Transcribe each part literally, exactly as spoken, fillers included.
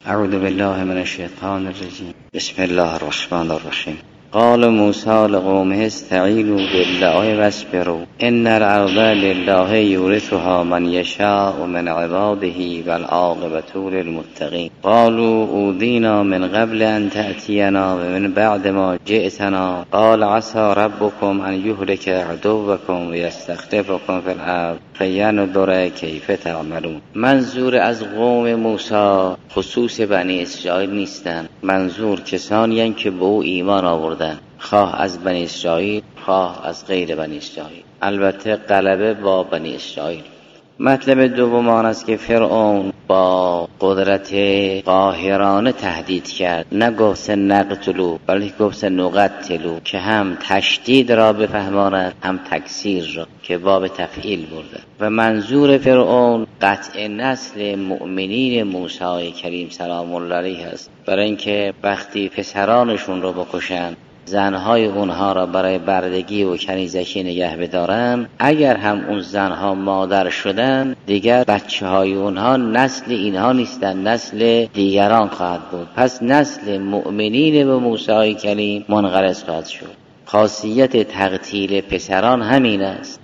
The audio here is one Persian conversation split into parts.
اعوذ بالله من الشیطان الرجیم. بسم الله الرحمن الرحیم. قال موسی لقومه استعینوا بالله واصبروا ان الارض لله یورثها من یشاء من عباده والعاقبة للمتقین. قالوا اوذینا من قبل ان تأتینا ومن بعد ما جئتنا قال عسى ربكم ان یهلک عدوکم ویستخلفکم فی الارض فینظر کیف تعملون. منظور از قوم موسی خصوص بنی اسرائیل نیستند، منظور کسانی هستند که به او ایمان آوردند، خواه از بنی اسرائیل خواه از غیر بنی اسرائیل، البته غلبه با بنی اسرائیل. مطلب دوم آن است که فرعون با قدرت قاهرانه تهدید کرد، نه گفت نقتلو بلکه گفت نقتلو، که هم تشدید را بفهماند هم تکثیر را، که باب تفعیل برده. و منظور فرعون قطع نسل مؤمنین موسی کریم سلام الله علیه است، برای اینکه وقتی پسرانشون رو بکشن، زنهای اونها را برای بردگی و کنیزکی نگه بدارن، اگر هم اون زنها مادر شدن دیگر بچه های اونها نسل اینها نیستن، نسل دیگران خواهد بود. پس نسل مؤمنین به موسی کریم منقرض خواهد شد. خاصیت تقتیل پسران همین است،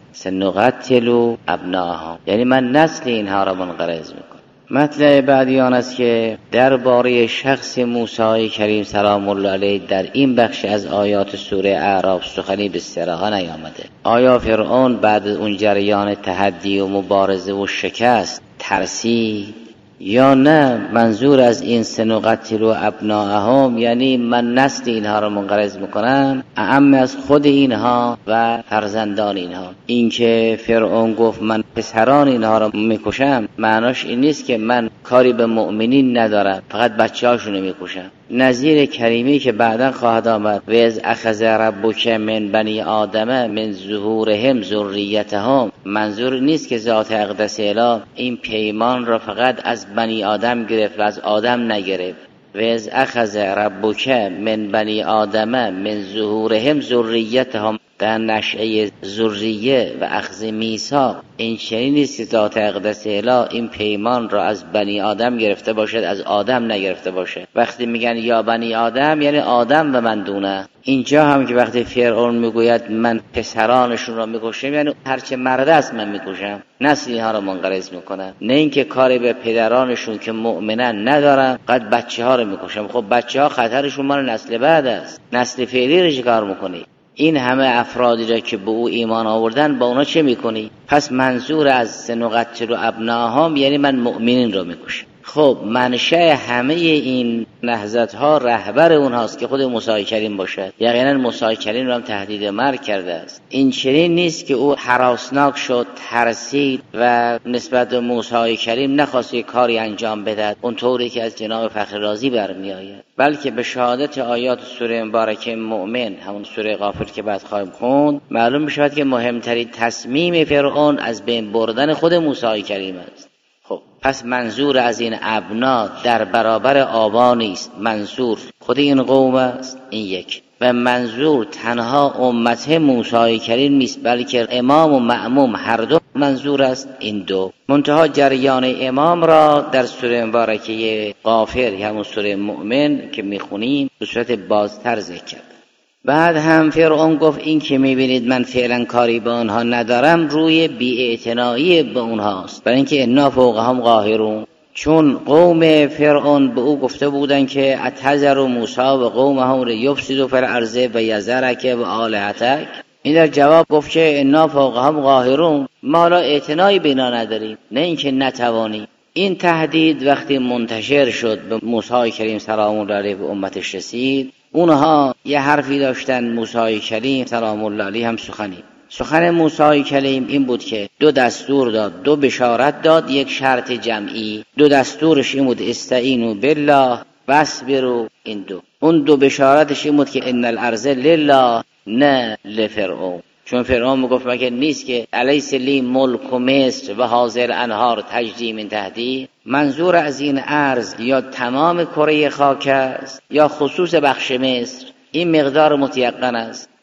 سنقتل ابناهم، یعنی من نسل اینها را منقرض میکنم. مطلب بعدی آن است که درباره شخص موسی کریم سلام الله علیه در این بخش از آیات سوره اعراف سخنی به صراحت نیامده. آیا فرعون بعد از اون جریان تحدی و مبارزه و شکست ترسید یا نه منظور از این سنقتل و ابناءهم یعنی من نسل اینها را منقرض میکنم اعم از خود اینها و فرزندان اینها؟ اینکه فرعون گفت من پسران اینها را میکشم معناش این نیست که من کاری به مؤمنین ندارم، فقط بچه هاشونو میکشم. نظیر کریمی که بعدا خواهد آمد و از اخذ ربک من بنی آدم من ظهورهم ذریتهم، منظور نیست که ذات اقدس اله این پیمان را فقط از بنی آدم گرفت و از آدم نگرفت. و از اخذ ربک من بنی آدم من ظهورهم ذریتهم، در نشأه ذریه و اخذ میثاق این چنین نیست که ذات اقدس اله این پیمان را از بنی آدم گرفته باشد، از آدم نگرفته باشه. وقتی میگن یا بنی آدم یعنی آدم و من دونه. اینجا هم که وقتی فرعون میگوید من پسرانشون را میکشم یعنی هرچه مرد است من میکشم، نسل اینها را منقرض میکنم، نه اینکه کاری به پدرانشون که مؤمنن ندارم، قد بچه ها را میکشم. خب بچه ها خطرشون مال نسل بعد است، نسل فعلی رو چیکار میکنی؟ این همه افرادی را که به او ایمان آوردن با اونا چه میکنی؟ پس منظور از سنقتل و ابناهم یعنی من مؤمنین رو میکشم. خب منشأ همه این نهضت ها رهبر اونهاست که خود موسی کریم باشد. یقینا موسی کریم رو هم تهدید مرگ کرده است. این چنین نیست که او هراسناک شد، ترسید و نسبت به موسی کریم نخواست که کاری انجام بدهد اونطوری که از جناب فخر رازی برمی آید، بلکه به شهادت آیات سوره مبارکه مؤمن، همون سوره غافر که بعد خواهیم خوند، معلوم میشود که مهمترین تصمیم فرعون از بین بردن خود موسی کریم است. خب پس منظور از این ابنا در برابر آبا نیست، منظور خود این قوم است، این یک. و منظور تنها امت موسی کریم نیست، بلکه امام و مأموم هر دو منظور است، این دو. منتها جریان امام را در سوره مبارکه غافر همون سوره مؤمن که میخونیم به صورت بازتر ذکر کرد. بعد هم فرعون گفت این که میبینید من فعلا کاری به آنها ندارم روی بی‌اعتنایی به اونهاست، برای اینکه انا فوقهم قاهرون. چون قوم فرعون به او گفته بودن که اتذر موسی و قومه لیفسدوا فی الارض و یذرک و آلهتک، این در جواب گفت که انا فوقهم قاهرون، ما لا اعتنایی به اینا نداریم، نه اینکه نتوانیم. این تهدید وقتی منتشر شد به موسی کریم سلام الله علیه و امتش رسید، اونها یه حرفی داشتن. موسی کریم سلام الله علیه هم سخنی سخن موسی کلیم این بود که دو دستور داد، دو بشارت داد، یک شرط جمعی. دو دستورش این بود استعینوا بالله واصبروا، این دو. اون دو بشارتش این بود که ان الارض لله نه لفرعون، چون فرعون میگفت مگه نیست که الیس لی ملک مصر و هذه الانهار تجری من تحتی؟ منظور از این ارض یا تمام کره خاک است یا خصوص بخش مصر، این مقدار متیقن است.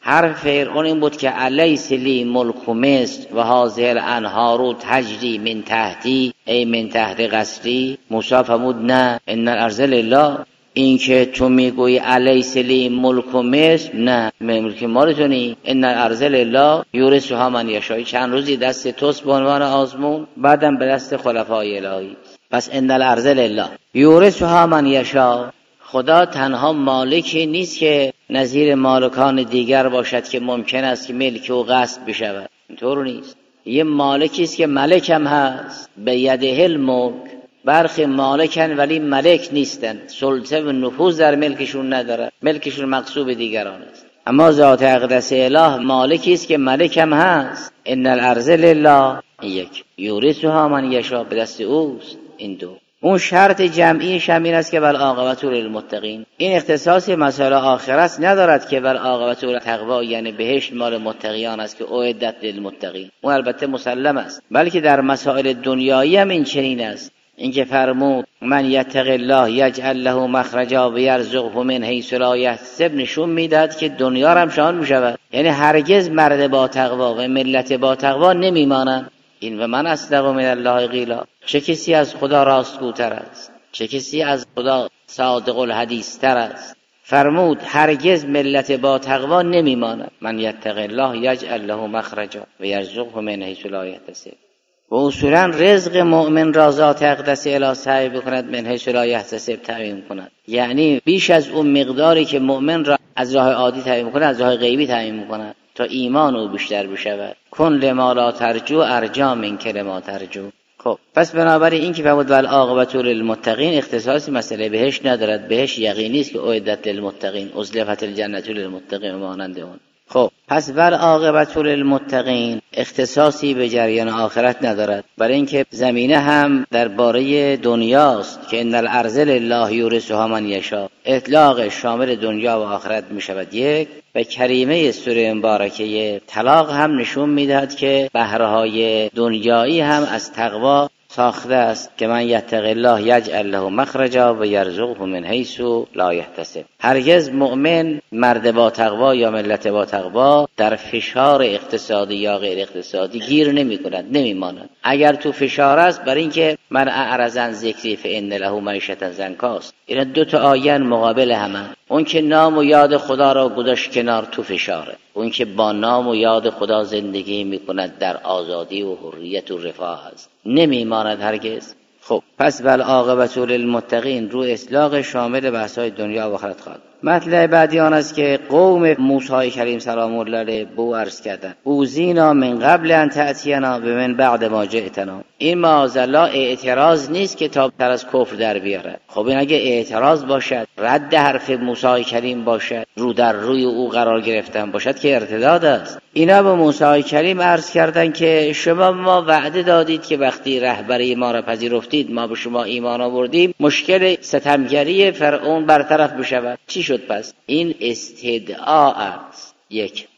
حرف فرعون این بود که الیس لی ملک مصر و هذه الانهار تجری من تحتی ای من تحت قصری. موسی فرمود نه، ان الارض لله. این که تو میگویی الیس لی ملک مصر، نه ملک مال تو نی، ان الارض لله یورثها من یشاء. چند روزی دست توست به عنوان آزمون، بعدم به دست خلفای الهی. پس ان الارض لله یورثها من یشاء. خدا تنها مالکی نیست که نظیر مالکان دیگر باشد که ممکن است که ملک و غصب بشود، اینطور نیست. یه مالکی است که ملک هم هست، به یده الملک. برخی مالکن ولی ملک نیستن، سلطه و نفوذ در ملکشون نداره، ملکشون مغصوب دیگران است. اما ذات اقدس اله مالکی است که ملک هم هست. ان الارض لله، یک یورثها من یشاء، به دست اوست. این دو. اون شرط جمعیش همین است که والعاقبة للمتقین. این اختصاص مسائل آخرت ندارد که والعاقبة للتقوی یعنی بهشت مال متقیان است که اعدت للمتقین، اون البته مسلم است، بلکه در مسائل دنیایی هم این چنین است. اینکه فرمود من یتق الله یجعل له مخرجا و یرزقه من حیث لا یحتسب، نشون میداد که دنیا هم شان میشود. یعنی هرگز مرد با تقوا و ملت با تقوا نمیمانند. این و من اصدق من الله قیلا. چه کسی از خدا راستگوتر است، چه کسی از خدا صادق الحدیث تر است. فرمود هرگز ملت با تقوا نمیماند. من یتق الله یجعل له مخرجا و یرزقه من حیث لا یحتسب. و اصولا رزق مؤمن را ذات اقدس اله سعی بکند من حیث لا یحتسب تعیین کند، یعنی بیش از اون مقداری که مؤمن را از راه عادی تعیین می‌کند از راه غیبی تعیین می‌کند تا ایمان او بیشتر بشود. کن لما لا ترجو ارجا من لما ترجو. خب پس بنابراین این که فرمود والعاقبة للمتقین اختصاصی مسئله بهشت ندارد. بهشت یقینی است که اعدت للمتقین، ازلفت الجنة للمتقین مانند اون. خب پس والعاقبة للمتقین اختصاصی به جریان آخرت ندارد، برای اینکه زمینه هم درباره دنیاست که ان الارض لله یورثها من یشاء. اطلاق شامل دنیا و آخرت می شود. یک و کریمه سوره مبارکه طلاق هم نشون میدهد که بهرهای دنیایی هم از تقوا ساخته است که من یتق الله یجعل له مخرجا و یرزقه من حیث لا یحتسب. هرگز مؤمن مرد با تقوا یا ملت با تقوا در فشار اقتصادی یا غیر اقتصادی گیر نمی کند، نمی ماند. اگر تو فشار است برای اینکه من اعرض عن ذکری فان له معیشة ضنکا. این دو تا آیه مقابل همه. اون که نام و یاد خدا را گذاشت کنار تو فشاره، اون که با نام و یاد خدا زندگی میکند در آزادی و حریت و رفاه است، نمیماند هرگز. خب پس والعاقبة للمتقین رو اطلاق شامل بحث‌های دنیا و آخرت خواهد. مطلب بعدی آن است که قوم موسی کریم سلام الله علیه بو عرض کردند اوذینا من قبل ان تأتینا بمن بعد ما جئتنا. این معاذالله اعتراض نیست که تا تر از کفر در بیارد. خب این اگه اعتراض باشد، رد حرف موسی کریم باشد، رو در روی او قرار گرفتن باشد که ارتداد است. اینا به موسی کریم عرض کردند که شما ما وعده دادید که وقتی رهبری ما را پذیرفتید ما به شما ایمان آوردیم مشکل ستمگری فرعون برطرف بشود. چی شد پس؟ این استدعا است. یک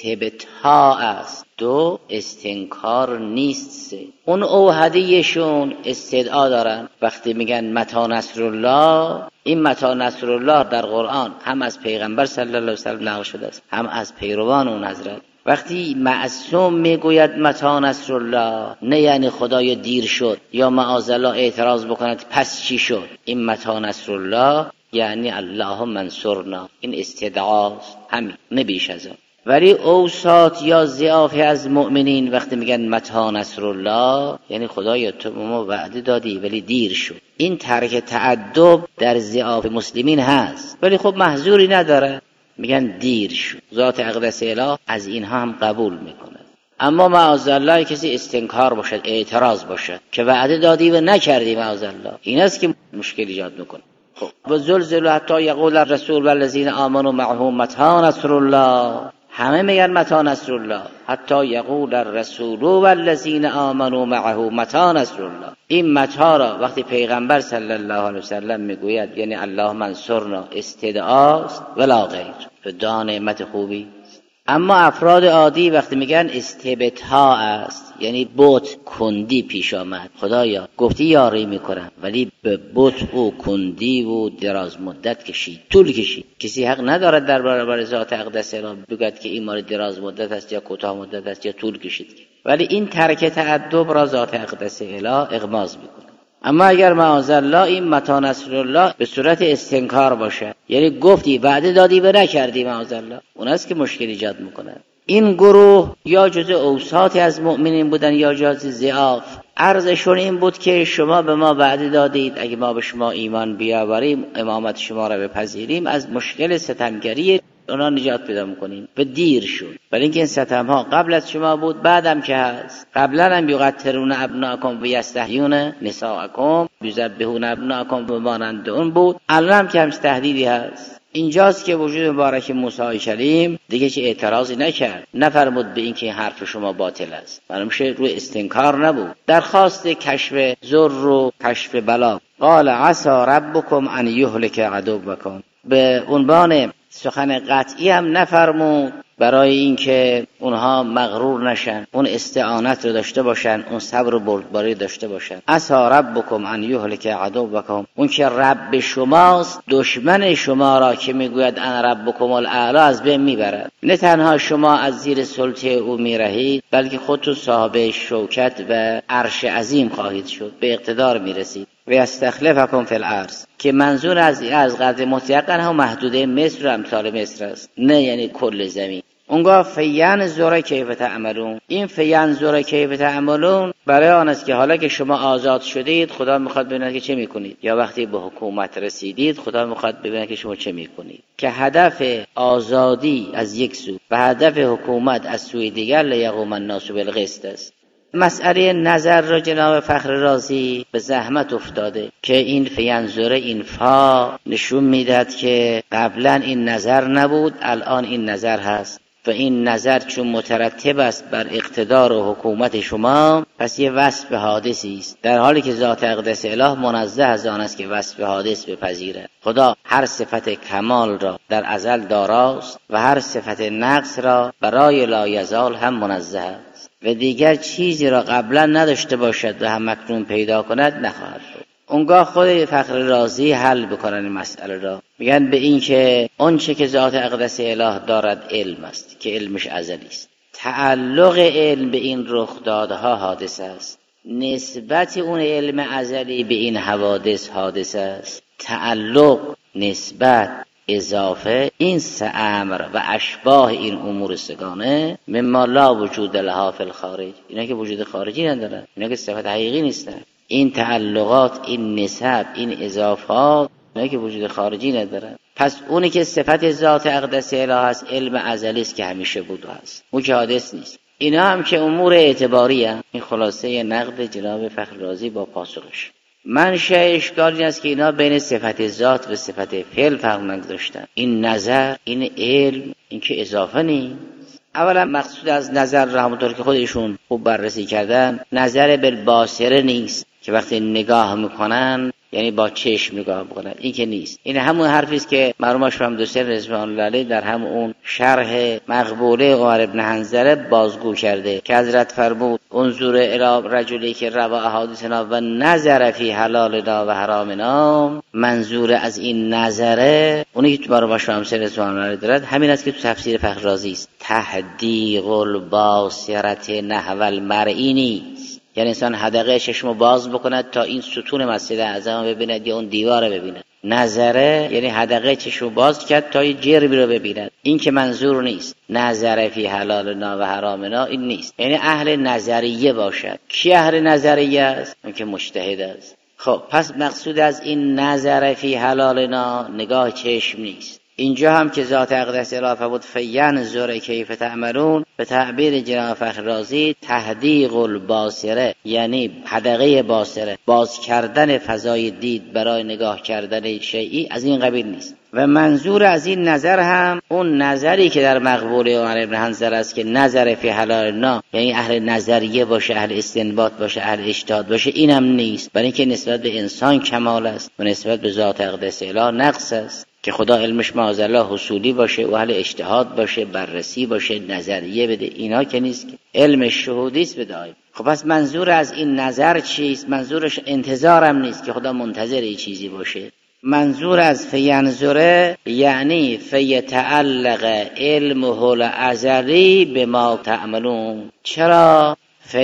استبطاء است. دو استنکار نیست. سه اون اوحدیشون استدعا دارن وقتی میگن متی نصر الله. این متی نصر الله در قرآن هم از پیغمبر صلی الله علیه و سلم نقل شده است، هم از پیروان اون حضرت. وقتی معصوم میگوید متی نصر الله، نه یعنی خدایا دیر شد یا معاذالله اعتراض بکند پس چی شد. این متی نصر الله یعنی اللهم منصرنا. این استدعاست، همین، نه بیش از آن. ولی اوساط یا ضعاف از مؤمنین وقتی میگن متی نصر الله یعنی خدایا تو ما وعده دادی ولی دیر شد. این ترک تعدب در ضعاف مسلمین هست، ولی خب محذوری نداره، میگن دیر شد. ذات اقدس اله از اینها هم قبول میکنه. اما معاذالله کسی استنکار باشد، اعتراض باشد که وعده دادی و نکردی، معاذالله این است که مشکل ایجاد میکنه. خب و زلزل حتی یقول الرسول والذین آمنوا معه متی نصر الله. همه میگن متی نصر الله، حتی یقول الرسول والذین آمنوا معه متی نصر الله. این متی را وقتی پیغمبر صلی الله علیه وسلم میگوید یعنی اللهم انصرنا، استدعاست ولا غیر. به دان نعمت خوبی اما افراد عادی وقتی میگن استبتها است، یعنی بت کندی پیش آمد، خدایا گفتی یاری میکنم ولی به بت و کندی و دراز مدت کشید، طول کشید. کسی حق ندارد در برابر ذات اقدس اله بگوید که این مال دراز مدت است یا کوتاه مدت است یا طول کشید، ولی این ترک تأدب را ذات اقدس اله اغماض میکنه. اما اگر معاذالله این متی نصر الله به صورت استنکار باشه، یعنی گفتی وعده دادی و نکردی، معاذالله، اون است که مشکل ایجاد میکنه. این گروه یا جزء اوساطی از مؤمنین بودن یا جزء ضعاف. عرضشون این بود که شما به ما وعده دادید اگه ما به شما ایمان بیاوریم، امامت شما را بپذیریم، از مشکل ستمگری اونا نجات پیدا میکنیم. به دیر شد، ولی اینکه این ستم ها قبل از شما بود، بعدم که هست. قبلا هم یقتلون ابناءکم و یستحیون نساءکم، یذبحون ابناءکم و مانند اون بود. الان هم که همش تهدیدی هست. اینجاست که وجود مبارک موسی کلیم دیگه چه اعتراضی نکرد، نفرمود به این که حرف شما باطل است، معلومه روی استنکار نبود. درخواست کشف ضر و کشف بلا. قال عسى ربكم ان يهلك عدوكم، به عنوان سخن قطعی هم نفرمود برای اینکه اونها مغرور نشن، اون استعانت رو داشته باشن، اون صبر و بردباری داشته باشن. عسى ربكم ان يهلك عدوكم، اون که رب شماست دشمن شما را که میگوید انا ربكم الاعلی از بین میبرد. نه تنها شما از زیر سلطه او میرهید، بلکه خودتون صاحب شوکت و عرش عظیم خواهید شد، به اقتدار میرسید. و استخلفکم فی الارض، که منظور از از قدر مطلقاً هم محدوده مصر و امثال مصر است، نه یعنی کل زمین. اونگاه فینظر کیف تعملون، این فینظر کیف تعملون برای آن است که حالا که شما آزاد شدید خدا میخواد ببیند که چه میکنید، یا وقتی به حکومت رسیدید خدا میخواد ببیند که شما چه میکنید. که هدف آزادی از یک سو و هدف حکومت از سوی دیگر لیقوم الناس بالقسط است. مسئله نظر را جناب فخر رازی به زحمت افتاده که این فینظر این فا نشون میداد که قبلا این نظر نبود، الان این نظر هست و این نظر چون مترتب است بر اقتدار و حکومت شما، پس یه وصف حادثی است، در حالی که ذات اقدس اله منزه از آن است که وصف حادث بپذیرد. خدا هر صفت کمال را در ازل داراست و هر صفت نقص را برای لایزال هم منزه است و دیگر چیزی را قبلا نداشته باشد و هم مکنون پیدا کند نخواهد شد. اونگاه خود فخر رازی حل بکنن این مسئله را، میگن به این که اون چه که ذات اقدس اله دارد علم است که علمش ازلی است. تعلق علم به این رخدادها حادثه است، نسبت اون علم ازلی به این حوادث حادثه است. تعلق، نسبت، اضافه، این سه امر و اشباه این امور سگانه مما لا وجود لها فی الخارج، اینا که وجود خارجی ندارن، اینا که صفت حقیقی نیستن. این تعلقات، این نسب، این اضافات اینا که وجود خارجی ندارن. پس اونی که صفت ذات اقدس اله است علم ازلی است که همیشه بود و هست، اون که حادث نیست. اینا هم که امور اعتباری هست. این خلاصه نقد جناب فخر رازی با پاسخش. منشأ اشکال این است که اینا بین صفت ذات و صفت فعل فرق نگذاشتن. این نظر، این علم، این که اضافه نیست. اولا مقصود از نظر را همونطور که خودشون خوب بررسی کردن، نظر بالباصره نیست که وقتی نگاه میکنن یعنی با چشم نگاه میکنن، این که نیست. این همون حرفی است که مرحوم اشرف دوستی رضوان الله علیه در همون شرح مقبوله عمر بن حنظله بازگو کرده که حضرت فرمود انظر الی رجلی که روا احادیثنا و نظر فی حلالنا و حرامنا. منظور از این نظره اونی که تو مرحوم اشرف رضوان الله علیه دارد همین است که تو تفسیر فخر رازی است. تحدیق الباصره نحو المرئی نیست، یعنی انسان حدقه چشمو باز بکند تا این ستون مسجد اعظم ببیند یا اون دیوار رو ببیند. نظره یعنی حدقه چشمو باز کرد تا این جرمی رو ببیند، این که منظور نیست. نظر فی حلالنا و حرامنا این نیست، یعنی اهل نظریه باشد. کی اهل نظریه است؟ اون که مجتهد است. خب پس مقصود از این نظر فی حلالنا نگاه چشم نیست. اینجا هم که ذات اقدس اله فرمود فینظر کیف تعملون، به تعبیر جناب فخر رازی تحدیق الباصره یعنی حدقه باصره، باز کردن فضای دید برای نگاه کردن شیئی از این قبیل نیست. و منظور از این نظر هم اون نظری که در مقبوله عمر بن حنظله است که نظر فی حلالنا، یعنی اهل نظریه باشه، اهل استنباط باشه، اهل اجتهاد باشه، اینم نیست، برای اینکه نسبت به انسان کمال است و نسبت به ذات اقدس اله نقص است. که خدا علمش معاذالله حصولی باشه و اهل اجتهاد باشه، بررسی باشه، نظریه بده، اینا که نیست که علم شهودی است بدای. خب پس منظور از این نظر چیست؟ منظورش انتظارم نیست که خدا منتظر این چیزی باشه. منظور از فینظره یعنی فیتعلق علمه الازلی بما تعملون. چرا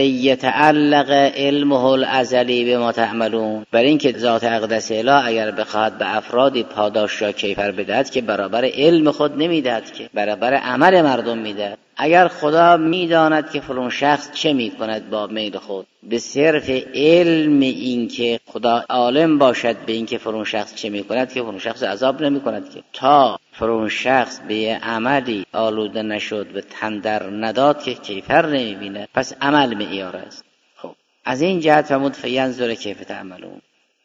فیتعلق علمه الازلی بما تعملون؟ برای اینکه ذات اقدس اله اگر بخواهد به افرادی پاداش را کیفر بدهد که برابر علم خود نمیدهد، که برابر عمل مردم میدهد. اگر خدا میداند که فلان شخص چه میکند با میل خود، به صرف علم این که خدا عالم باشد به این که فلان شخص چه میکند، که فلان شخص عذاب نمیکند، که تا فلان شخص به عملی آلوده نشد به تندر نداد که کیفر نمیبیند. پس عمل معیار است. خب از این جهت فرمود فینظر کیف تعملون.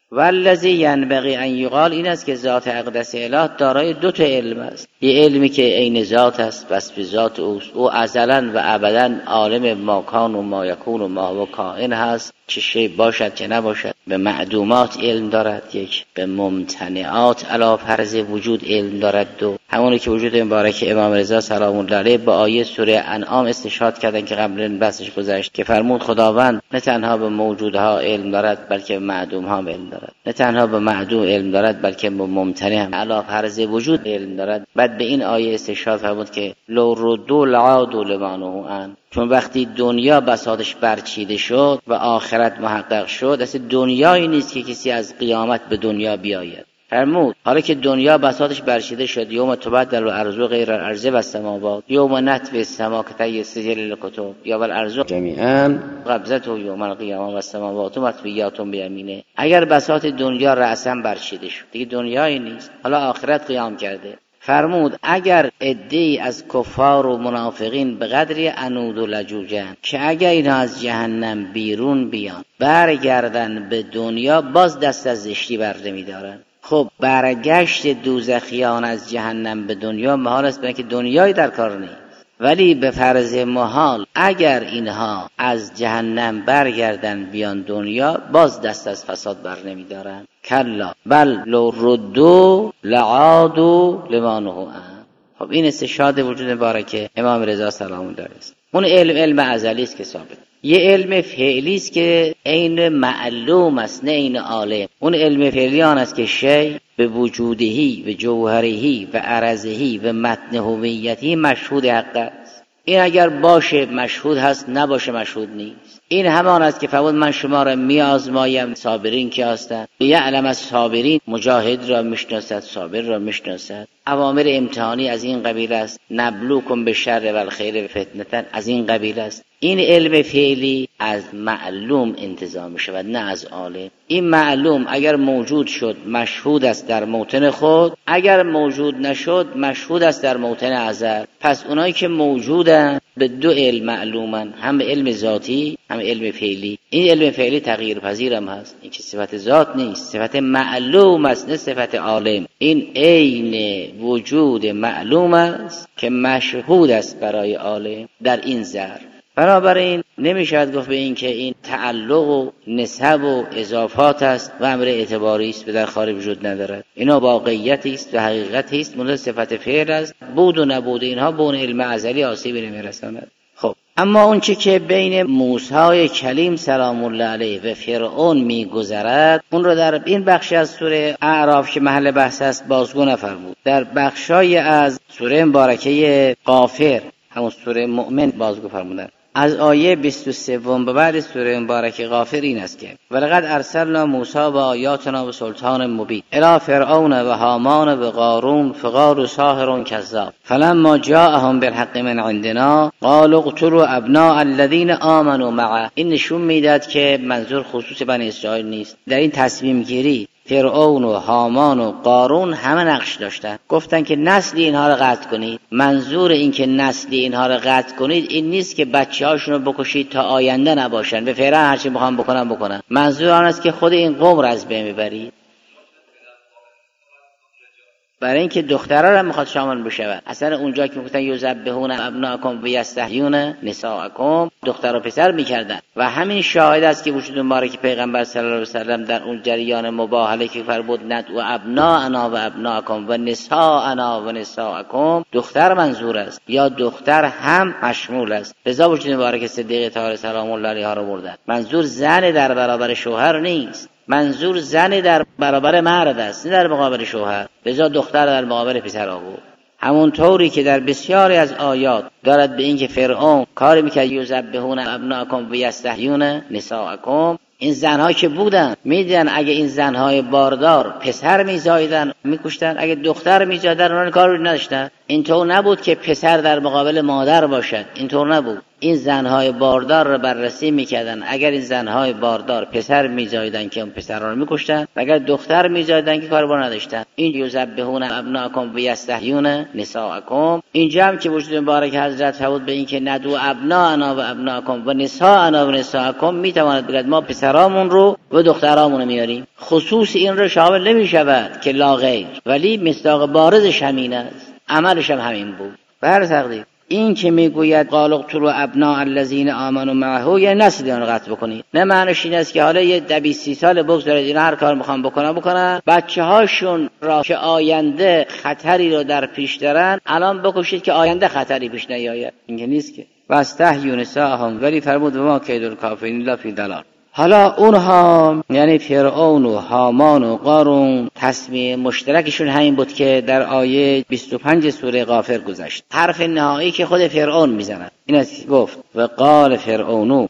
والذی ینبغی ان یقال، این است که ذات اقدس اله دارای دو تا علم است. یه علمی که عین ذات است، وصف ذات اوست، او ازلا و ابدا عالم ما کان و ما یکون و ما هو کائن هست، چه شی باشد چه نباشد. به معدومات علم دارد یک، به ممتنعات علی فرض وجود علم دارد دو. همونی که وجود مبارک امام رضا سلام الله علیه با آیه سوره انعام استشهاد کردن که قبل این بحثش گذشت، که فرمود خداوند نه تنها به موجودها علم دارد بلکه به معدومها علم دارد، نه تنها به معدوم علم دارد بلکه به ممتنع هم علی فرض وجود علم دارد. بعد به این آیه استشهاد فرمود که لو ردوا لعادوا لما نهوا عنه، چون وقتی دنیا بساطش برچیده شد و آخرت محقق شد، اصلا دنیایی نیست که کسی از قیامت به دنیا بیاید. فرمود حالا که دنیا بساطش برچیده شد، یوم تبدل الارض غیر الارض و السماوات یوم نطوی السما کطی السجل للکتب یا والارض جمیعا قبضته یوم القیامه و السماوات مطویات بیمینه. اگر بساط دنیا رأسا برچیده شد، دیگه دنیایی نیست، حالا آخرت قیام کرده. فرمود اگر عده‌ای از کفار و منافقین به قدری عنود و لجوجن که اگر اینا از جهنم بیرون بیان برگردن به دنیا، باز دست از زشتی بر نمی‌دارن. خب برگشت دوزخیان از جهنم به دنیا محال است، برای که دنیایی در کار نیست. ولی به فرض محال اگر اینها از جهنم برگردن بیان دنیا، باز دست از فساد بر نمی‌دارن. کلا بل لو ردوا لعادوا لما نهوا عنه. خب این استشهاد وجود مبارک امام رضا سلام الله علیه است. اون علم علم ازلی است که ثابت. یه علم فعلی است که عین معلوم است نه عین عالم. اون علم فعلی آن است که شی به وجودهی و جوهرهی و عرضهی و متن هویتی مشهود حق است. این اگر باشه مشهود هست، نباشه مشهود نیست. این همان است که فرمود من شما را می آزمایم صابرین که هستند. یعلم از صابرین، مجاهد را میشناسد، صابر را میشناسد. اوامر امتحانی از این قبیل است. نبلوکم بالشر والخیر فتنه از این قبیل است. این علم فعلی از معلوم انتظار می شود نه از عالم. این معلوم اگر موجود شد مشهود است در موطن خود، اگر موجود نشد مشهود است در موطن ازل. پس اونایی که موجودن به دو علم معلومن، هم به علم ذاتی هم علم فعلی. این علم فعلی تغییر پذیر هم هست، این که صفت ذات نیست، صفت معلوم است نه صفت عالم. این عین وجود معلوم است که مشهود است برای عالم در این ظرف. بنابراین نمیشود گفت به این که این تعلق و نسب و اضافات است و امر اعتباری است و در خارج وجود ندارد. اینا واقعیتی است و حقیقتی است، مورد صفت فعل است. بود و نبود اینها به اون علم ازلی آسیبی نمیرساند. خب اما اون چه که بین موسی کلیم سلام الله علیه و فرعون میگذرد، اون رو در این بخشی از سوره اعراف که محل بحث است بازگو نفرمود. در بخشای از سوره مبارکه غافر، همون سوره مؤمن بازگو فرمودن. از آیه بیست و سه به بعد سوره مبارکه غافر این است که ولقد ارسلنا موسی و آیاتنا و سلطان مبین الی فرعون و هامان و قارون فقالوا ساحر کذاب فلما جاءهم بالحق من عندنا قالوا اقتلوا ابناء الذين آمنوا معه. این نشون میداد که منظور خصوص بنی اسرائیل نیست. در این تصمیم گیری فرعون و هامان و قارون همه نقش داشتن. گفتن که نسل اینها رو قطع کنید. منظور این که نسل اینها رو قطع کنید این نیست که بچه‌هاشون رو بکشید تا آینده نباشن، به فعلا هر چی بخوام بکنن بکنن. منظور آن است که خود این قوم رو از بین ببرید. برای اینکه دخترها را میخواد شامل بشه. اصلا اونجا که میگفتن یذبحون ابناءکم و یستحیون نساءکم، دختر و پسر میکردن و همین شاهد است که وجود مبارک پیغمبر صلی الله علیه و سلم در اون جریان مباهله که فرمود ندعو ابناءنا و ابناءکم و نساءنا و نساءکم، دختر منظور است یا دختر هم مشمول است. لذا وجود مبارک صدیقه طاهره سلام الله علیها رو بردن. منظور زن در برابر شوهر نیست، منظور زن در برابر مرد است، نه در مقابل شوهر. لذا دختر در مقابل پسر آورد. همون طوری که در بسیاری از آیات دارد به این که فرعون کاری میکرد یذبحون ابناءکم و یستحیون نساءکم، این زنها که بودن میدیدن اگه این زنهای باردار پسر میزایدن میکشتن، اگه دختر میزایدن اونها کاری نداشتن. اینطور نبود که پسر در مقابل مادر باشد، اینطور نبود. این زنهای باردار رو بررسی میکردن، اگر این زنهای باردار پسر میزایدن که اون پسران رو میکشتن، اگر دختر میزایدن که کاری با نداشتن. این یذبحون ابناءکم و یستحیون نساءکم، اینجا هم که وجود مبارک حضرت فرمود به این که ندعو ابناءنا و ابناءکم و نساءنا و نساءکم، میتواند بگید ما پسرامون رو و دخترامون رو میاریم. خصوص این رو شامل نمیشود که لا غیر، ولی مصداق بارزش همین است، عملش هم همین بود. بر تقدیر این که میگوید قال اقتلوا ابناء الذين آمنوا معه، یعنی نسل اون رو قتل بکنید. نه معنیش این است که حالا یه بیست سی سال بگذارید اینا هر کار میخوان بکنن بکنن، بچه‌هاشون را که آینده خطری رو در پیش دارن الان بکشید که آینده خطری پیش نیاید. این نیست که واستحیوا نساءهم، ولی فرمود ما کید الکافرین الا فی ضلال. حالا اونها یعنی فرعون و هامان و قارون تصمیه مشترکشون همین بود که در آیه بیست و پنج سوره غافر گذشت. حرف نهایی که خود فرعون میزند این است که گفت و قال فرعون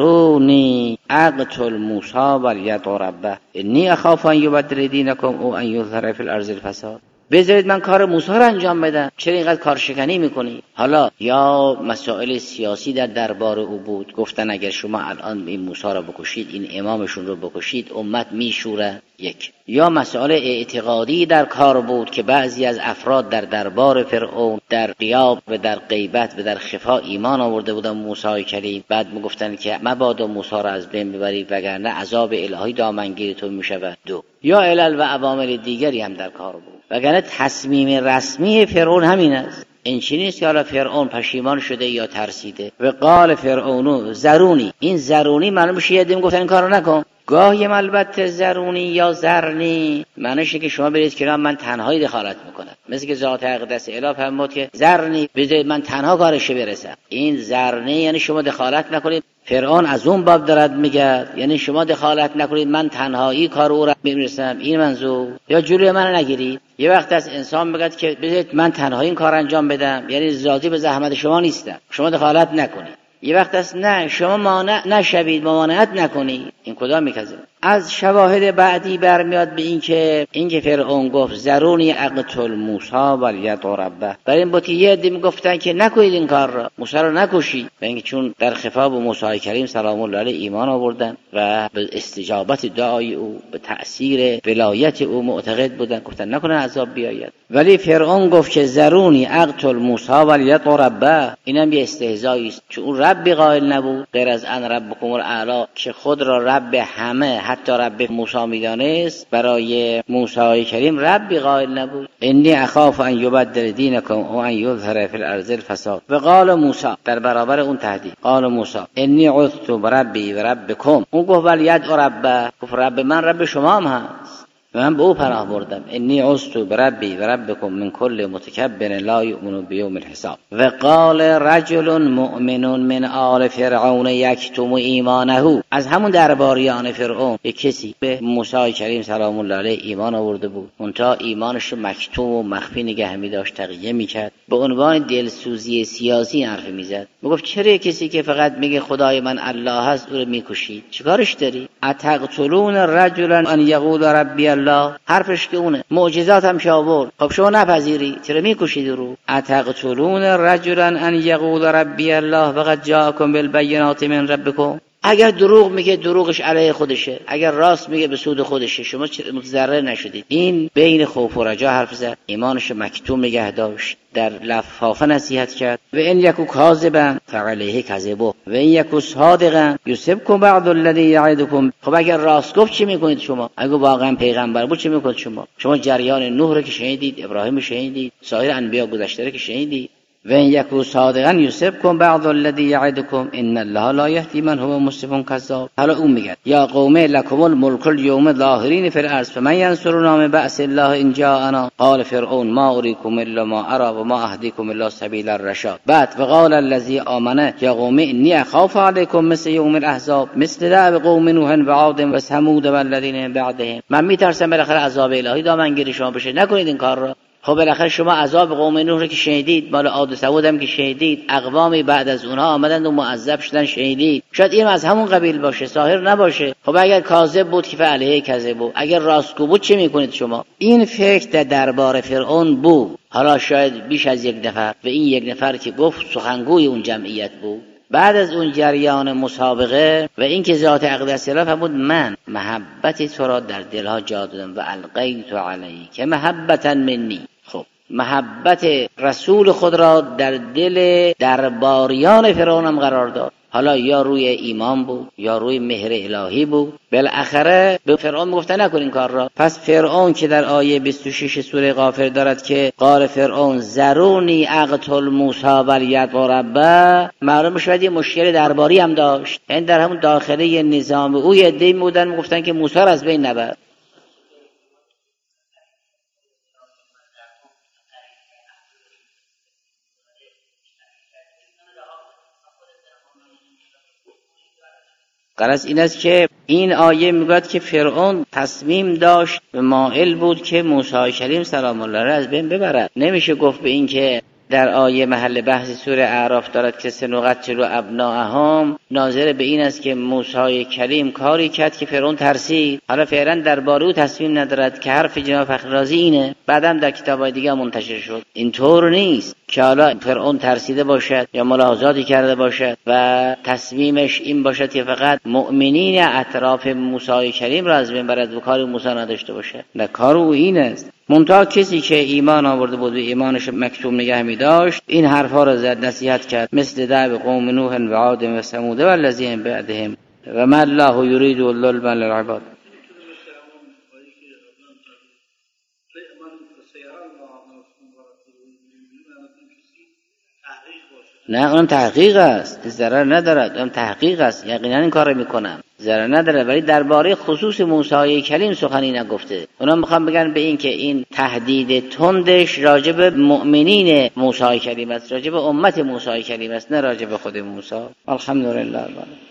ذرونی اقتل موسی ولیدعو ربه انی اخاف ان یبدل دینکم او ان یظهر فی الارض الفساد. بذارید من کار موسی رو انجام بدم، چرا اینقدر کارشکنی میکنی؟ حالا یا مسائل سیاسی در دربار او بود، گفتن اگر شما الان این موسی رو بکشید، این امامشون رو بکشید، امت میشوره. یک یا مسائل اعتقادی در کار بود که بعضی از افراد در دربار فرعون در غیاب و در غیبت و در خفا ایمان آورده بودن موسی کریم، بعد میگفتن که مبادا موسی رو از بین ببری وگرنه عذاب الهی دامنگیر تو میشود. دو یا علل و عوامل دیگری هم در کار بود، وگرنه تصمیم رسمی فرعون همین است. این چی نیست که حالا فرعون پشیمان شده یا ترسیده. و قال فرعون ذرونی، این ذرونی معلوم میشه یه دیم گفتن این کارو نکن. گاهی البته ذرونی یا ذرنی معنیشه که شما برید که من تنهایی دخالت میکنم، مثل که ذات اقدس اله فرمود که ذرنی، بذارید من تنها کارش برسم. این ذرنی یعنی شما دخالت نکنید. فرعون از اون باب دارد میگه یعنی شما دخالت نکنید، من تنهایی کار او را میرسم، این منظور. یا جلوی من نگیرید. یه وقت از انسان میگه که بذارید من تنهایی این کار انجام بدم، یعنی ذاتی به زحمت شما نیستم، شما دخالت نکنید. یه وقت است نه شما مانع نشوید، ممانعت نکنید. این کدام میکذب؟ از شواهد بعدی برمیاد به این که این که فرعون گفت ذرونی اقتل موسی ولیدعو ربه، برای این بود که یه عده میگفتن که نکنید این کار را، موسی رو نکشید، به اینکه چون در خفا به موسی کریم سلام الله علیه ایمان آوردن و به استجابت دعای او، به تأثیر ولایت او معتقد بودن، گفتن نکنن عذاب بیاید. ولی فرعون گفت که ذرونی اقتل موسی ولیدعو ربه، اینم یه استهزایی است، چون اون ربی قائل نبود غیر از ان ربکم الاعلی، که خود را رب همه حتی رب موسی میدانست، برای موسی کریم ربی قائل نبود. انی اخاف ان یبدل دینکم و ان یظهر فی الارض الفساد. و قال موسی، در برابر اون تهدید، قال موسی انی عذت بربی و ربکم، اون گفت ولیدعو ربه، گفت رب من رب شما هم هست، من به او پناه بردم. انی عذت بربی و ربکم من کل متکبر لا یؤمن بیوم الحساب. و قال رجل مؤمن من آل فرعون یکتم ایمانه، از همون درباریان فرعون یک کسی به موسی کریم سلام الله علیه ایمان آورده بود، اونتا ایمانش رو مکتوم و مخفی نگه می داشت، تقیه میکرد، به عنوان دلسوزی سیاسی حرف میزد. میگفت چرا کسی که فقط میگه خدای من الله هست او رو میکشید؟ چیکارش داری؟ اتقتلون رجلا ان یقول ربی الله، حرفش که اونه، معجزات هم شاورد، خب شما نپذیری چرا میکشید رو؟ اتقتلون رجلا ان یقول ربی الله وقد جاءکم بالبینات من ربکم، اگر دروغ میگه دروغش علیه خودشه، اگر راست میگه به سود خودشه، شما متضرر نشدید. این بین خوف و رجا حرف زد، ایمانش مکتوم نگه داشت، در لفافه نصیحت کرد. و ان یکو کاذبا فعلیه کذبه و ان یکو صادقا یصبکم بعض الذی یعدکم. خب اگر راست گفت چی میکنید شما؟ اگه واقعا پیغمبر بود چی میکنید شما؟ شما جریان نوح رو که شنیدید، ابراهیم رو شنیدید، سایر انبیا گذشته رو که شنیدید. و ان یکو صادقا یصبکم بعض الذی یعدکم ان الله لا یهدی من هو مسرف کذاب. حالا اون میگه یا قوم لکم الملک اليوم ظاهرین فی الارض فمن ینصرنا من بأس الله ان جاءنا قال فرعون ما اریکم الا ما ارى و ما اهدیکم الا سبیل الرشاد. بعد وقال الذی آمن یا قوم انی اخاف علیکم مثل یوم الاحزاب مثل دأب قوم نوح و عاد و ثمود و الذین من بعدهم. من میترسم بالاخره عذاب الهی دامنگیر شما بشه، نکنید این کار را. خب بالاخره شما عذاب قوم نوح رو که شنیدید، مال عاد و ثمود هم که شنیدید، اقوامی بعد از اونها آمدند و معذب شدن شنیدید. شاید این از همون قبیل باشه، ساحر نباشه. خب اگر کاذب بود که فعلیه کذب بود، اگر راستگو بود چه میکنید شما؟ این فکر در دربار فرعون بود. حالا شاید بیش از یک نفر، و این یک نفر که گفت سخنگوی اون جمعیت بود. بعد از اون جریان مسابقه و این که ذات اقدس الله فرمود من محبت تو را در دلها جا دادم و القیت علیک محبتا منی. خب محبت رسول خود را در دل درباریان فرعون هم قرار داد. حالا یا روی ایمان بود یا روی مهر الهی بود. بالاخره به فرعون گفته نکن این کار را. پس فرعون که در آیه بیست و شش سوره غافر دارد که قال فرعون ذرونی اقتل موسی ولیدعو ربه، معلوم شد یه مشکل درباری هم داشت. این در همون داخله نظام او یه عده‌ای بودن میگفتن که موسی را از بین نبر. غرض این است که این آیه میگوید که فرعون تصمیم داشت و مائل بود که موسی کریم سلام الله را از بین ببرد. نمیشه گفت به این که در آیه محل بحث سوره اعراف دارد که سنقتل ابناءهم ناظر به این است که موسی کریم کاری کرد که فرعون ترسید. حالا فعلا درباره او تصمیم ندارد که حرف جناب فخر رازی اینه، بعدم در کتاب‌های دیگه منتشر شد. اینطور نیست که حالا فرعون ترسیده باشد یا ملاحظاتی کرده باشد و تصمیمش این باشد که فقط مؤمنین اطراف موسی کریم را از بین برد و کار موسی نداشته باشد. نه، کار او این است. منتها کسی که ایمان آورده بود و ایمانش مکتوم نگه می داشت این حرفا را زد، نصیحت کرد، مثل دعو قوم نوح و عاد و ثمود و الذین بعدهم و ما الله یرید ظلما للعباد. نه اونم تحقیق است، ضرر ندارد، اونم تحقیق است، یقینا این کار رو میکنم، ضرر نداره. ولی درباره خصوص موسی کلیم سخنی نگفته. اونا میخوام بگن به این که این تهدید تندش راجب مؤمنین موسی کلیم است، راجب امت موسی کلیم است، نه راجب خود موسی. الحمدلله.